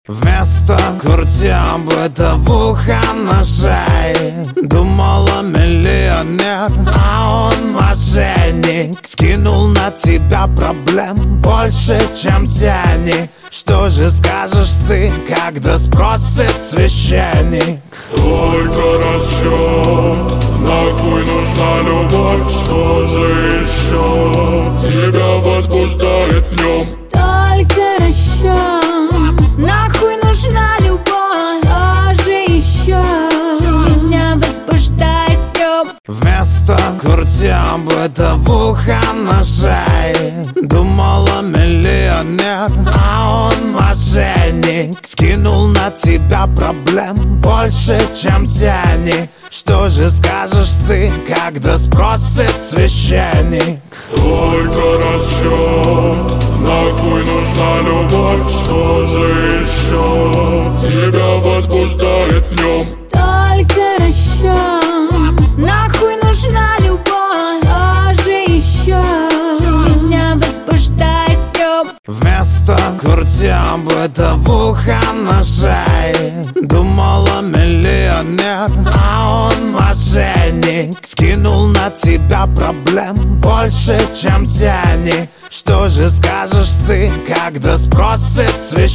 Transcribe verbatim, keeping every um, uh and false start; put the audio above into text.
Вместо крутя бытовуха на шее думала миллионер, а он мошенник. Скинул на тебя проблем больше, чем тяни. Что же скажешь ты, когда спросит священник? Только расчет, нахуй нужна любовь, что же еще тебя возбуждает в нем? Только расчет, нахуй нужна любовь, что же еще меня возбуждает в нем? Вместо крутя бытовуха на шее думала миллионер, а он мошенник. Скинул на тебя проблем больше, чем тяни. Что же скажешь ты, когда спросит священник? Только расчет, нахуй нужна любовь, что же еще тебя возбуждает в нем? Только расчет, нахуй нужна любовь, что же еще меня возбуждает в нем? Вместо крутя бытовуха на шее думала миллионер, а он мошенник. Скинул на тебя проблем больше, чем тяни. Что же скажешь ты, когда спросит священник?